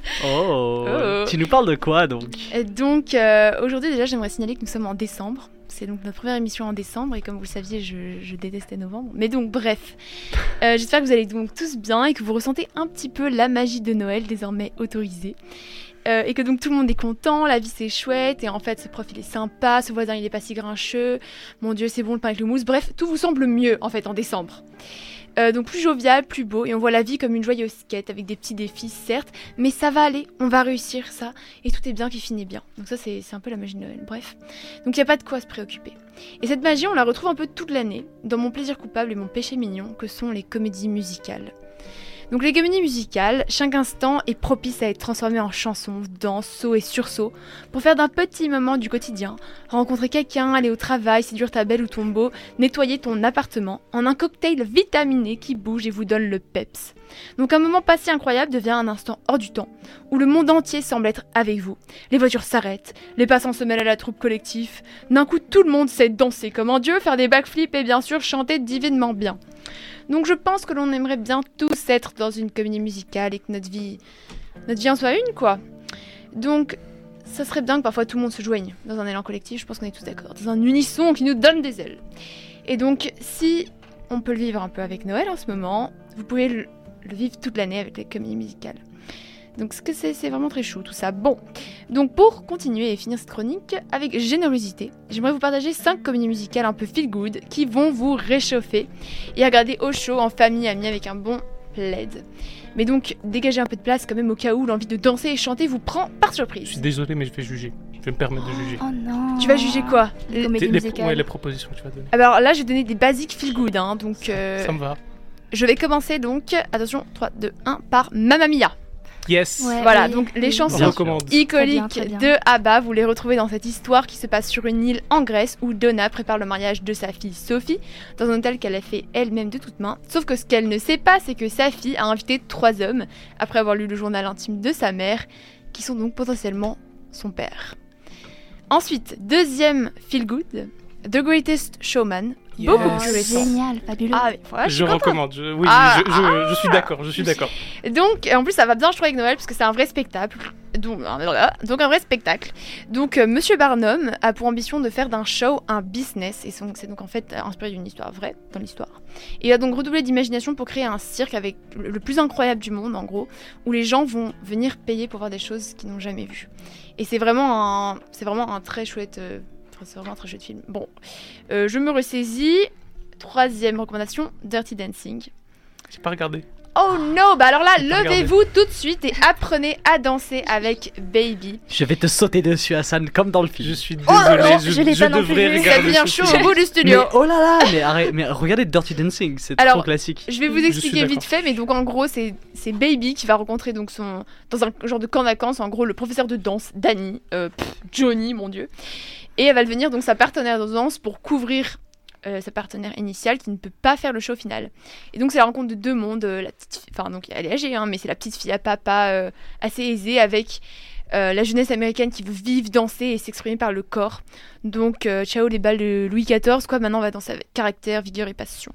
Oh, Oh. Tu nous parles de quoi donc? Et donc euh, aujourd'hui déjà j'aimerais signaler que nous sommes en décembre. C'est donc notre première émission en décembre et comme vous le saviez je, je détestais novembre. Mais donc bref, euh, j'espère que vous allez donc tous bien et que vous ressentez un petit peu la magie de Noël désormais autorisée. Euh, et que donc tout le monde est content, la vie c'est chouette et en fait ce prof il est sympa, ce voisin il est pas si grincheux, mon dieu c'est bon le pain avec le mousse, bref tout vous semble mieux en fait en décembre. Euh, donc plus jovial, plus beau, et on voit la vie comme une joyeuse quête avec des petits défis certes, mais ça va aller, on va réussir ça, et tout est bien qui finit bien. Donc ça c'est, c'est un peu la magie de Noël, bref. Donc il n'y a pas de quoi se préoccuper. Et cette magie on la retrouve un peu toute l'année, dans mon plaisir coupable et mon péché mignon, que sont les comédies musicales. Donc les comédies musicales, chaque instant est propice à être transformé en chansons, danse, sauts et sursauts, pour faire d'un petit moment du quotidien, rencontrer quelqu'un, aller au travail, séduire ta belle ou ton beau, nettoyer ton appartement, en un cocktail vitaminé qui bouge et vous donne le peps. Donc un moment pas si incroyable devient un instant hors du temps, où le monde entier semble être avec vous. Les voitures s'arrêtent, les passants se mêlent à la troupe collective, d'un coup tout le monde sait danser comme un dieu, faire des backflips et bien sûr chanter divinement bien. Donc je pense que l'on aimerait bien tous être dans une comédie musicale et que notre vie, notre vie en soit une, quoi. Donc ça serait bien que parfois tout le monde se joigne dans un élan collectif, je pense qu'on est tous d'accord, dans un unisson qui nous donne des ailes. Et donc si on peut le vivre un peu avec Noël en ce moment, vous pouvez le, le vivre toute l'année avec les comédies musicales. Donc ce que c'est, c'est vraiment très chou tout ça. Bon, donc pour continuer et finir cette chronique avec générosité, j'aimerais vous partager cinq comédies musicales un peu feel good qui vont vous réchauffer et regarder au chaud en famille, amis avec un bon plaid. Mais donc dégagez un peu de place quand même au cas où l'envie de danser et chanter vous prend par surprise. Je suis désolé, mais je vais juger. Je vais me permettre de juger. Oh non. Tu vas juger quoi? Les Les- comédies les, musicales. ouais, les propositions que tu vas donner. Alors là, je vais donner des basiques feel good, hein, donc euh, Ça me va. je vais commencer donc, attention, trois, deux, un, par Mamma Mia. Yes. Ouais. Voilà, oui, donc les oui. On chansons recommande. Très bien, iconiques très bien. de ABBA, vous les retrouvez dans cette histoire qui se passe sur une île en Grèce où Donna prépare le mariage de sa fille Sophie dans un hôtel qu'elle a fait elle-même de toutes mains. Sauf que ce qu'elle ne sait pas, c'est que sa fille a invité trois hommes après avoir lu le journal intime de sa mère, qui sont donc potentiellement son père. Ensuite, deuxième feel good, The Greatest Showman. Yes. Beaucoup Oh, plus récent. génial, fabuleux. Ah, mais voilà, je Je suis contente. recommande. Je, oui, Ah, je, je, je suis d'accord. Je suis d'accord. Donc, en plus, ça va bien, je trouve, avec Noël, parce que c'est un vrai spectacle. Donc, donc un vrai spectacle. Donc, euh, Monsieur Barnum a pour ambition de faire d'un show un business, et son- c'est donc en fait inspiré d'une histoire vraie, dans l'histoire. Et il a donc redoublé d'imagination pour créer un cirque avec le le plus incroyable du monde, en gros, où les gens vont venir payer pour voir des choses qu'ils n'ont jamais vues. Et c'est vraiment un, c'est vraiment un très chouette, euh, enfin, c'est vraiment un très chouette film. Bon, euh, je me ressaisis. Troisième recommandation, Dirty Dancing. J'ai pas regardé. Oh non, bah alors là, J'ai pas levez-vous tout de suite et apprenez à danser avec Baby. Je vais te sauter dessus, Hassan, comme dans le film. Je suis Oh, désolé. oh, je je l'ai pas non devrais plus vu. Ça regarder. devient ce chaud film. au bout du Mais studio. oh là là, mais, arrête, mais regardez Dirty Dancing, c'est Alors, trop classique. Je vais vous Je suis expliquer d'accord. vite fait, mais donc en gros, c'est c'est Baby qui va rencontrer donc son dans un genre de camp de vacances, en gros, le professeur de danse, Danny, euh, pff, Johnny, mon dieu. Et elle va devenir donc sa partenaire de danse pour couvrir euh, sa partenaire initiale qui ne peut pas faire le show final. Et donc c'est la rencontre de deux mondes, euh, la petite fi- enfin donc elle est âgée, hein, mais c'est la petite fille à papa euh, assez aisée avec euh, la jeunesse américaine qui veut vivre, danser et s'exprimer par le corps. Donc euh, ciao les balles de Louis quatorze, quoi, maintenant on va danser avec caractère, vigueur et passion.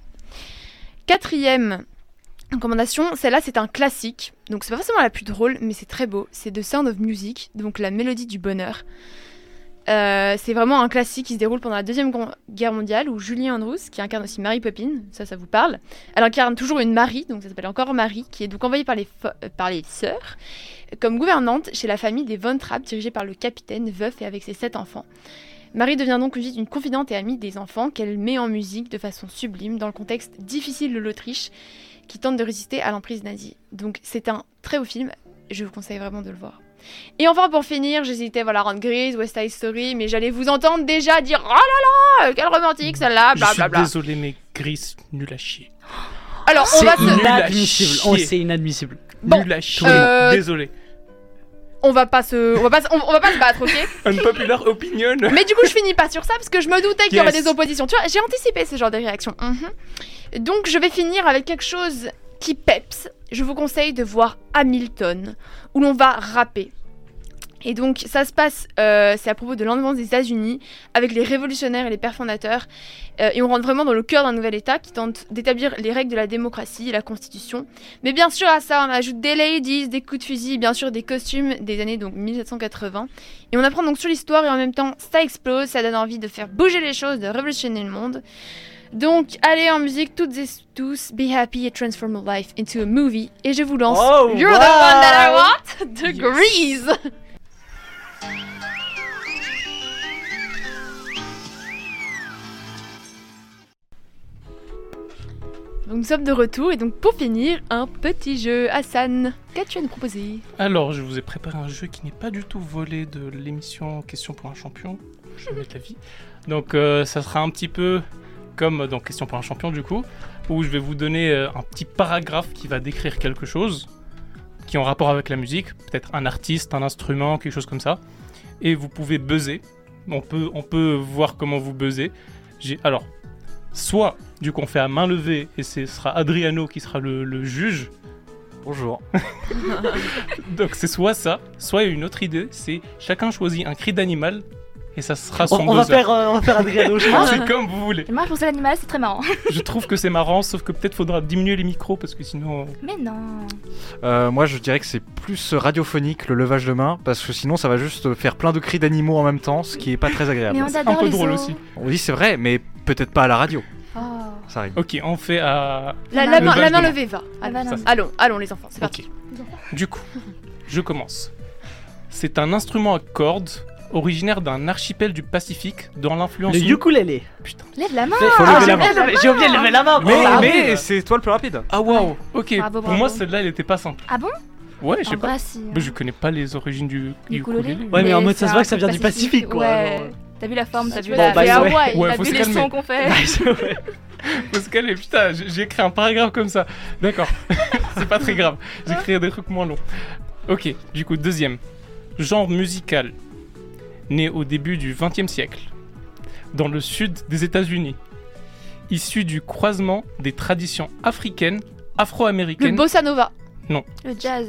Quatrième recommandation, celle-là c'est un classique, donc c'est pas forcément la plus drôle, mais c'est très beau, c'est The Sound of Music, donc la mélodie du bonheur. Euh, c'est vraiment un classique qui se déroule pendant la Deuxième Gr- Guerre mondiale où Julie Andrews, qui incarne aussi Mary Poppins, ça ça vous parle, elle incarne toujours une Marie, donc ça s'appelle encore Marie, qui est donc envoyée par les, fo- euh, par les sœurs comme gouvernante chez la famille des Von Trapp, dirigée par le capitaine, veuf et avec ses sept enfants. Marie devient donc ensuite une confidente et amie des enfants qu'elle met en musique de façon sublime dans le contexte difficile de l'Autriche qui tente de résister à l'emprise nazie. Donc c'est un très beau film, je vous conseille vraiment de le voir. Et enfin pour finir, j'hésitais voilà, rendre Grease, West Side Story, mais j'allais vous entendre déjà dire oh là là, quelle romantique celle-là, Je suis blablabla. désolé, mais Gris, nul à chier. Alors on C'est va se... nul à inadmissible. chier. Oh, c'est inadmissible. Bon, Nul à chier. euh, Désolé. on va pas se, on va pas, se- on, on va pas se battre, ok? Unpopular opinion. Mais du coup, je finis pas sur ça parce que je me doutais qu'il y aurait Yes. des oppositions. Tu vois, j'ai anticipé ce genre de réaction. Mhm. Donc, je vais finir avec quelque chose qui peps. Je vous conseille de voir Hamilton, où l'on va rapper. Et donc, ça se passe, euh, c'est à propos de l'indépendance des États-Unis, avec les révolutionnaires et les pères fondateurs. Euh, et on rentre vraiment dans le cœur d'un nouvel État qui tente d'établir les règles de la démocratie et la Constitution. Mais bien sûr, à ça, on ajoute des ladies, des coups de fusil, bien sûr, des costumes des années donc mille sept cent quatre-vingts. Et on apprend donc sur l'histoire et en même temps, ça explose, ça donne envie de faire bouger les choses, de révolutionner le monde. Donc, allez en musique, toutes et tous, be happy and transform your life into a movie. Et je vous lance Oh, You're wow. the one that I want, de Yes. Grease. Donc nous sommes de retour et donc pour finir, un petit jeu. Hassan, qu'as-tu à nous proposer? Alors, je vous ai préparé un jeu qui n'est pas du tout volé de l'émission Question pour un champion. Je vais mettre la vie. Donc, euh, ça sera un petit peu comme dans Question pour un champion, du coup, où je vais vous donner euh, un petit paragraphe qui va décrire quelque chose qui est en rapport avec la musique, peut-être un artiste, un instrument, quelque chose comme ça. Et vous pouvez buzzer. On peut, on peut voir comment vous buzzez. J'ai, alors, soit, du coup, on fait à main levée et ce sera Adriano qui sera le, le juge. Bonjour. Donc c'est soit ça, soit une autre idée, c'est chacun choisit un cri d'animal et ça sera son On, on va buzzer. faire, euh, on va faire Adriano, je pense. C'est comme vous voulez. Et moi, je pensais à l'animal, c'est très marrant. Je trouve que c'est marrant, sauf que peut-être faudra diminuer les micros parce que sinon... Mais non. Euh, moi, je dirais que c'est plus radiophonique le levage de main, parce que sinon, ça va juste faire plein de cris d'animaux en même temps, ce qui est pas très agréable. Mais on C'est un adore peu les drôle os. aussi. Oui, c'est vrai, mais peut-être pas à la radio. Oh. Ça arrive. Ok, on fait à... La, Le la main, buzz la main de main. levée va. Ah Allons, bah non. ça. allons, allons les enfants, c'est parti. Ok. Du coup, je commence. C'est un instrument à cordes originaire d'un archipel du Pacifique dans l'influence... Le ukulélé. Putain. Lève la main. Faut Ah, lever j'ai la main. oublié, de- j'ai oublié de lever la main. Mais, Oh, ah, mais oui. c'est toi le plus rapide. Ah waouh. Ok, Bravo, pour bravo. moi celle-là elle était pas simple. Ah bon? Ouais, je sais En pas. vrai, si. Mais je connais pas les origines du Du ukulélé. ukulélé. Ouais, mais en mode, ça c'est se voit un que ça truc vient du Pacifique, quoi. Ouais. Genre. T'as vu la forme, t'as vu Bon, la... bah, c'est c'est vrai. Hawaï. Ouais, T'as faut vu se les calmer. sons qu'on fait. Parce qu'elle est putain, j'ai j'ai écrit un paragraphe comme ça. D'accord. C'est pas très grave. J'ai créé des trucs moins longs. Ok, du coup, deuxième. Genre musical. Né au début du vingtième siècle. Dans le sud des États-Unis. Issu du croisement des traditions africaines, Le afro-américaines. bossa nova. Le jazz.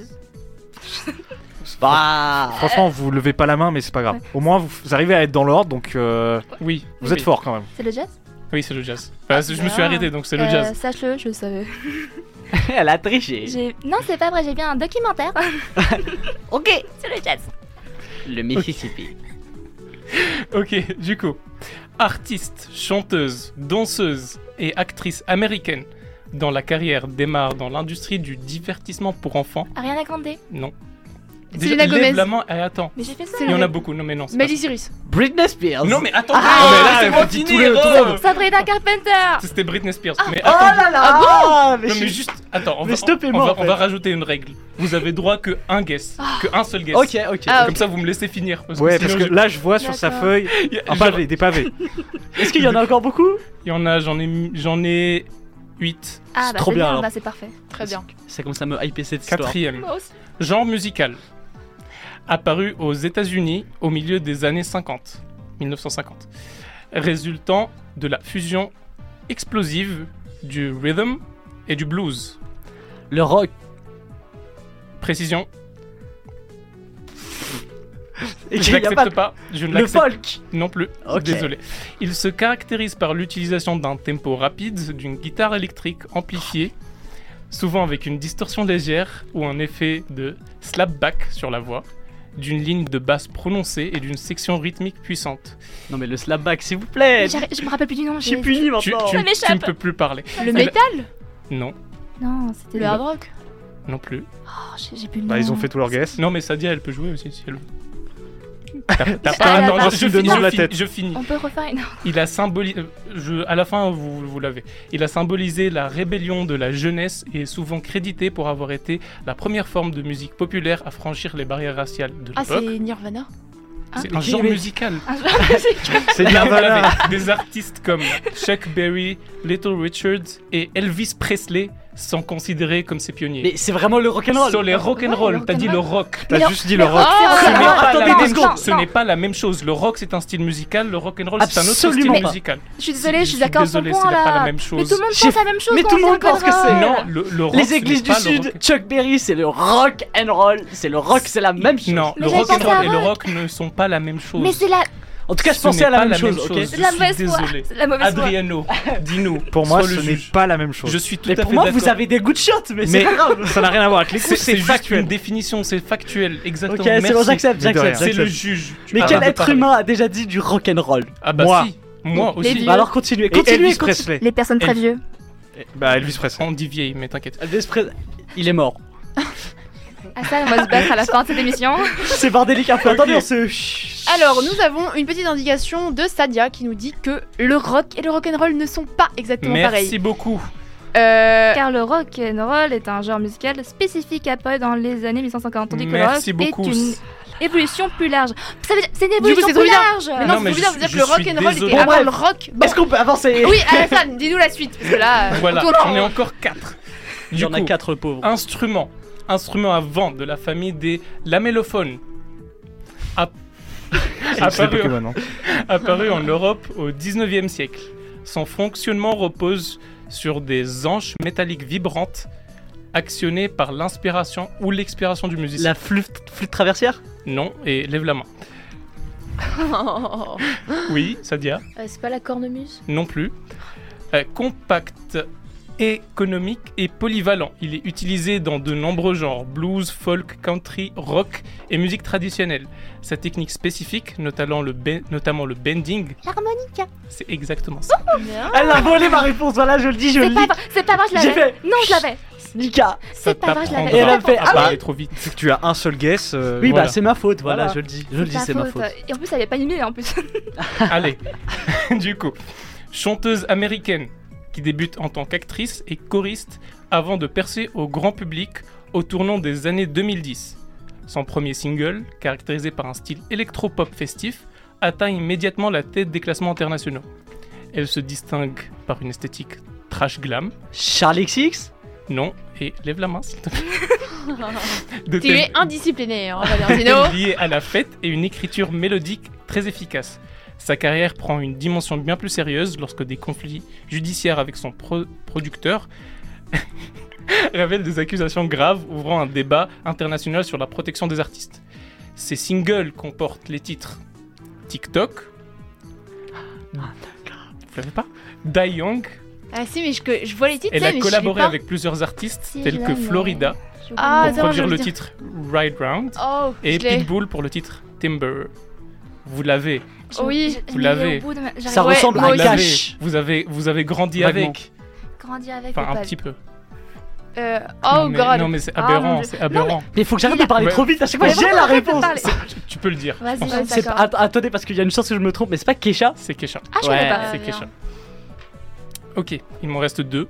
Bah. Franchement, vous levez pas la main, mais c'est pas grave. Au moins, vous, vous arrivez à être dans l'ordre, donc euh, Oui. vous êtes oui. fort quand même. C'est le jazz? Oui, c'est le jazz. Enfin, je me suis Ah. arrêté, donc c'est le Euh, jazz. Sache-le, je le savais. Elle a triché. J'ai- Non, c'est pas vrai, j'ai vu un documentaire. Ok, c'est le jazz. Le Mississippi. Ok, du coup. Artiste, chanteuse, danseuse et actrice américaine dont la carrière démarre dans l'industrie du divertissement pour enfants. Ariana Grande. Non. Selena lève Gomez. la main et attends. Mais j'ai fait ça. C'est Il y en a le- beaucoup. Non mais non. c'est pas Miley Cyrus. Britney Spears. ça. Non mais attendez. Ah, non, mais là, mais c'est moi dis fini. tout le- tout le oh. monde. Sabrina Carpenter. C'était Britney Spears. Mais Oh attends. là là. Ah mais Non je mais suis- juste. Attends. On Mais va, stoppez-moi, on, va, en fait. on va rajouter une règle. Vous avez droit que un guess, que un seul guess. Ok, ok. Ah, Comme ok. ça vous me laissez finir. Parce Ouais, que parce sinon, que là, je vois sur sa D'accord. feuille je- un genre, pavé, des pavés. Est-ce qu'il y en a encore beaucoup? Il y en a. J'en ai. mis- J'en ai huit. Ah, C'est bah trop c'est bien, bien, alors. bah c'est parfait. Très bien. Ça commence à me hyper cette histoire. Quatrième. Moi aussi. Genre musical. Apparu aux États-Unis au milieu des années cinquante, mille neuf cent cinquante, résultant de la fusion explosive du rhythm et du blues. Le rock. Précision, Et je qu'il y a l'accepte pas pas, je ne le l'accepte folk. non plus, Ok. désolé. Il se caractérise par l'utilisation d'un tempo rapide, d'une guitare électrique amplifiée, souvent avec une distorsion légère ou un effet de slapback sur la voix, d'une ligne de basse prononcée et d'une section rythmique puissante. Non mais le slapback s'il vous plaît. Mais j'arrive- Je me rappelle plus du nom. Je suis j'ai- puni Tu, maintenant. tu- Ça tu ne m'échappe. peux plus parler. Le Eh métal. Non, Non, c'était Le hard rock. non plus. Oh, j'ai j'ai plus le nom. Bah, ils ont fait tout leur guess. Non, mais Sadia, elle peut jouer aussi si elle veut. T'as- t'as Ah, pas- là, non, là. je, je de finis, nom de je la finis, tête. je finis. On peut refaire une. Il a symbolisé. Je, à la fin, vous, vous l'avez. Il a symbolisé la rébellion de la jeunesse et est souvent crédité pour avoir été la première forme de musique populaire à franchir les barrières raciales de Ah, l'époque. c'est Nirvana. C'est Ah, un qui- genre mais- musical. Un genre de musique. C'est Là, vous Nirvana. l'avez. Des artistes comme Chuck Berry, Little Richard et Elvis Presley sont considérés comme ses pionniers. Mais c'est vraiment le rock'n'roll. Sur les rock'n'roll, Ouais, le t'as dit le rock'n'roll. rock. T'as Mais juste dit le mais rock. c'est Ah, Ce n'est rock'n'roll. pas attendez la deux même secondes. chose. Ce Non, n'est pas la même chose. Le rock c'est un style musical, le rock'n'roll c'est un autre Absolument style pas. musical. Je suis désolée, je suis suis d'accord sur désolé, son point c'est pas là. la même Mais chose. tout le monde J'ai- pense la même chose. mais quand tout on le dit monde pense que rock'n'roll. c'est- Non, le, le rock. Les ce n'est églises du pas le sud, rock. Chuck Berry, c'est le rock and roll, c'est le rock, c'est la même chose. Non, Mais le j'avais pensé rock'n'roll à et le rock. rock ne sont pas la même chose. Mais c'est la, En tout cas, je Ce pensais n'est à la pas même la chose, même ok. chose. c'est Je la suis mauvaise foi. désolé. C'est la mauvaise foi. Adriano, dis-nous. Pour moi, sois ce le n'est juge. pas la même chose. Je suis tout Mais à pour fait moi, d'accord. vous avez des goûts de shot, mais, c'est Mais pas grave. ça n'a rien à voir avec les C'est coups, c'est c'est juste factuel. une définition, c'est factuel, exactement. Ok, c'est bon, Merci. j'accepte, Mais de rien. j'accepte. C'est le j'accepte. juge. Tu Mais arrêtes quel de être parler. humain a déjà dit du rock and roll? Ah bah Moi. si, moi Les aussi. vieux. Bah alors continuez, Et continuez, Elvis continuez. Presley. Les personnes très Elle- vieux. Bah, Elvis Presley. On dit vieille, mais t'inquiète. Elvis Presley, il est mort. Ah ça, on va se battre à la fin de cette émission. C'est bordélique un peu. Ok. Attendez, on se. Chut. Alors, nous avons une petite indication de Sadia qui nous dit que le rock et le rock'n'roll ne sont pas exactement Merci pareils. beaucoup. Euh, Car le rock and roll est un genre musical spécifique apparu dans les années mille neuf cent cinquante, tandis que le Merci rock beaucoup. est une évolution plus large. Ça veut dire- c'est une coup, évolution c'est plus trop bien. large. mais Non, non, mais c'est je bien, suis- dire que je le suis rock'n'roll désolé. était Bon, avant bref. le rock. Bon. Est-ce qu'on peut avancer? Oui, Alassane, dis-nous la suite. Parce que là, euh, Voilà, on tourne en on est rond. encore quatre. Il y Du en a coup, quatre pauvres. instrument. Instrument à vent de la famille des lamellophones. App- C'est apparu, Pokémon, hein. apparu en Europe au dix-neuvième siècle. Son fonctionnement repose sur des anches métalliques vibrantes actionnées par l'inspiration ou l'expiration du musicien. La flûte, flûte traversière? Non, et lève la main. Oui, Sadia. Euh, c'est pas la cornemuse. Non plus. Euh, compact économique et polyvalent. Il est utilisé dans de nombreux genres, blues, folk, country, rock et musique traditionnelle. Sa technique spécifique, notamment le, be- notamment le bending, L'harmonica. c'est exactement ça. Elle a volé ma réponse, voilà, je le dis, je le C'est pas dis. vrai, c'est pas vrai, je J'ai l'avais. fait. Non, je l'avais. Nika. Ça C'est pas vrai, je l'avais. t'apprendra Et elle a fait, à ah parler oui. trop vite. C'est que tu as un seul guess. euh, Oui, Voilà. bah c'est ma faute, voilà, Voilà. je le dis. Je le dis, ta c'est ma faute. Et en plus, elle avait pas animé en plus. Allez, du coup, chanteuse américaine qui débute en tant qu'actrice et choriste avant de percer au grand public au tournant des années deux mille dix. Son premier single, caractérisé par un style électropop festif, atteint immédiatement la tête des classements internationaux. Elle se distingue par une esthétique trash glam. Charlie X X. Non, et lève la main s'il te plaît. De Tu thèmes- es indiscipliné, hein, thèmes Valentino. liés à la fête et une écriture mélodique très efficace. Sa carrière prend une dimension bien plus sérieuse lorsque des conflits judiciaires avec son pro- producteur révèlent des accusations graves ouvrant un débat international sur la protection des artistes. Ses singles comportent les titres TikTok, vous l'avez pas Die Young. Ah si, mais je, que- je vois les titres, Elle tu sais, a mais je collaboré l'ai pas. avec plusieurs artistes Si, tels je que l'ai. Florida Ah, pour attends, produire je veux le dire. titre Ride Round Oh, et je l'ai. Pitbull pour le titre Timber. Vous l'avez. Oui, Je- vous mais l'avez. au bout de ma- j'arrive Ça pas- Ouais, ressemble moi à Vous aussi. l'avez. Cash. Vous avez, vous avez grandi Vaguement. avec. Grandir avec Enfin, ou un pas. petit peu. Euh, non, oh mais, god. non, mais c'est Ah, mon aberrant, Dieu. c'est aberrant. Mais il faut que j'arrête Il a- de parler Ouais. trop vite, à chaque fois Mais j'ai vraiment, la arrête de réponse. parler. C'est- Tu peux le dire. Vas-y, je pense. vas-y, C'est- d'accord. att- Attendez, parce qu'il y a une chance que je me trompe, mais c'est pas Kesha. C'est Kesha. Ah, je Ouais. connais pas. C'est bien. Kesha. Ok, il m'en reste deux.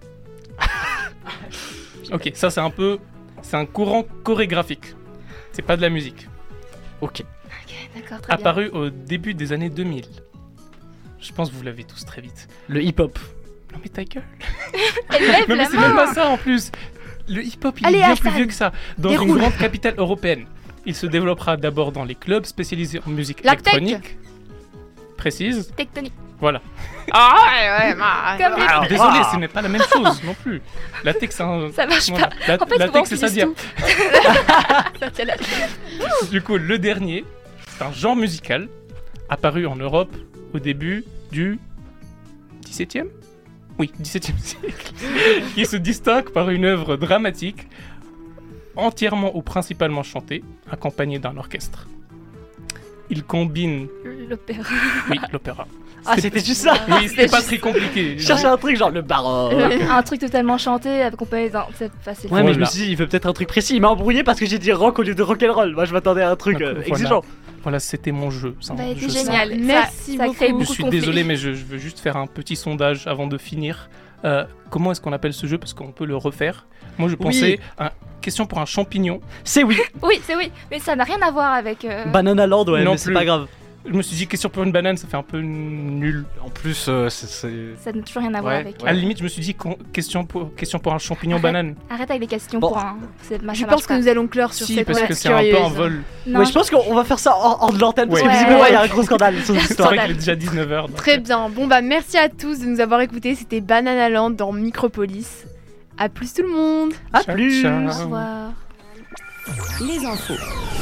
Ok, ça c'est un peu. C'est un courant chorégraphique. C'est pas de la musique. Ok. D'accord, très bien. Apparu au début des années deux mille. Je pense que vous l'avez tous très vite. Le hip-hop. Non mais ta gueule. Elle lève Non mais la c'est même main. pas ça en plus. Le hip-hop il Allez, est bien Hassan. plus vieux que ça. Dans une Déroule. grande capitale européenne. Il se développera d'abord dans les clubs spécialisés en musique Lactec. électronique. Précise. Tectonique. Voilà. Ah ouais, ouais, ma- Comme les- Alors, désolé, ce n'est pas la même chose non plus. Latex, c'est un. Ça marche voilà. La- En fait, latex, c'est souvent, ça on dire. utilise Ça tient la- Du coup, le dernier, c'est un genre musical apparu en Europe au début du dix-septième Oui, dix-septième siècle, qui se distingue par une œuvre dramatique entièrement ou principalement chantée, accompagnée d'un orchestre. Il combine, L'opéra. oui, l'opéra. Ah, c'était juste ça. Oui, c'était pas très compliqué. Je cherchais un truc genre le baroque. Un truc totalement chanté, accompagné d'un. C'est facile. Ouais, mais je me Voilà. suis dit, il veut peut-être un truc précis. Il m'a embrouillé parce que j'ai dit rock au lieu de rock'n'roll. Moi, je m'attendais à un truc euh, Voilà. exigeant. Voilà, c'était mon jeu. C'est un Bah, jeu c'est simple. génial. Merci ça, ça beaucoup. crée Je beaucoup suis de conflits. désolé, mais je, je veux juste faire un petit sondage avant de finir. Euh, comment est-ce qu'on appelle ce jeu? Parce qu'on peut le refaire. Moi, je pensais à question pour un champignon. C'est oui. Oui, c'est oui, mais ça n'a rien à voir avec. euh, Banana Land, ouais, Non mais c'est plus. pas grave. Je me suis dit question pour une banane, ça fait un peu nul. En plus, euh, c'est- c'est. Ça n'a toujours rien à voir Ouais, avec. ouais. À la limite, je me suis dit con- question pour question pour un champignon Arrête. banane. Arrête avec les questions Bon. pour un. c'est- ça Je marche pense que pas. nous allons clore sur Si, cette parce note que c'est un peu curieuse. un vol. Non, Ouais, je pense qu'on va faire ça hors, hors de l'antenne parce Ouais. que visiblement, Ouais. il y a un gros scandale sur cette C'est histoire. vrai qu'il est déjà dix-neuf heures. Très bien. Bon bah merci à tous de nous avoir écoutés. C'était Banana Land dans Micropolis. À plus tout le monde. À Ciao, plus. ciao. Au revoir. Les infos.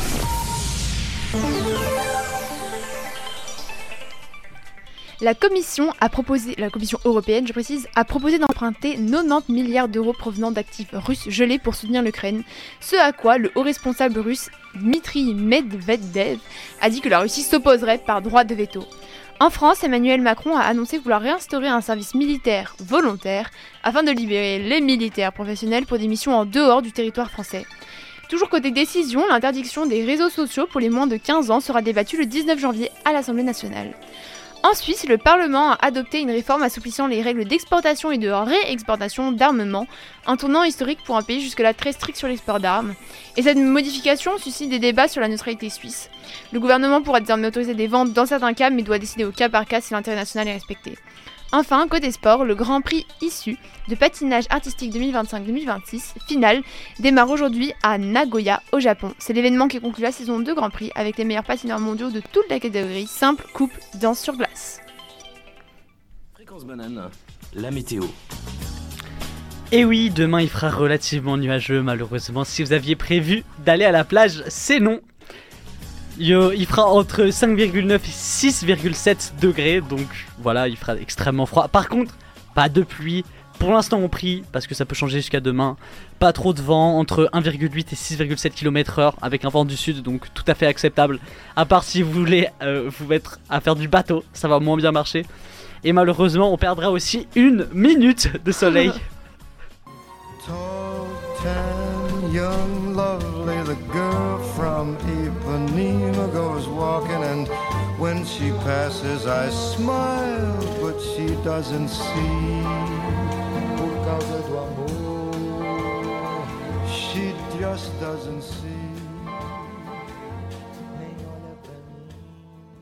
La Commission a proposé, la Commission européenne, je précise, a proposé d'emprunter quatre-vingt-dix milliards d'euros provenant d'actifs russes gelés pour soutenir l'Ukraine. Ce à quoi le haut responsable russe Dmitry Medvedev a dit que la Russie s'opposerait par droit de veto. En France, Emmanuel Macron a annoncé vouloir réinstaurer un service militaire volontaire afin de libérer les militaires professionnels pour des missions en dehors du territoire français. Toujours côté décision, l'interdiction des réseaux sociaux pour les moins de quinze ans sera débattue le dix-neuf janvier à l'Assemblée nationale. En Suisse, le Parlement a adopté une réforme assouplissant les règles d'exportation et de réexportation d'armements, un tournant historique pour un pays jusque-là très strict sur l'export d'armes. Et cette modification suscite des débats sur la neutralité suisse. Le gouvernement pourra désormais autoriser des ventes dans certains cas, mais doit décider au cas par cas si l'intérêt national est respecté. Enfin, côté sport, le Grand Prix issu de patinage artistique deux mille vingt-cinq deux mille vingt-six, finale, démarre aujourd'hui à Nagoya, au Japon. C'est l'événement qui conclut la saison de Grand Prix avec les meilleurs patineurs mondiaux de toute la catégorie simple, couple, danse sur glace. Fréquence banane, la météo. Et oui, demain il fera relativement nuageux malheureusement. Si vous aviez prévu d'aller à la plage, c'est non. Yo, il fera entre cinq virgule neuf et six virgule sept degrés, donc voilà, il fera extrêmement froid. Par contre, pas de pluie, Pour l'instant on prie, parce que ça peut changer jusqu'à demain, pas trop de vent, entre un virgule huit et six virgule sept kilomètres heure, avec un vent du sud, donc tout à fait acceptable. À part si vous voulez euh, vous mettre à faire du bateau, ça va moins bien marcher. Et malheureusement on perdra aussi une minute de soleil. Tall, tan, young, lovely, the girl from Ipanema goes walking, and when she passes I smile, but she doesn't see. Por causa do amor, she just doesn't see.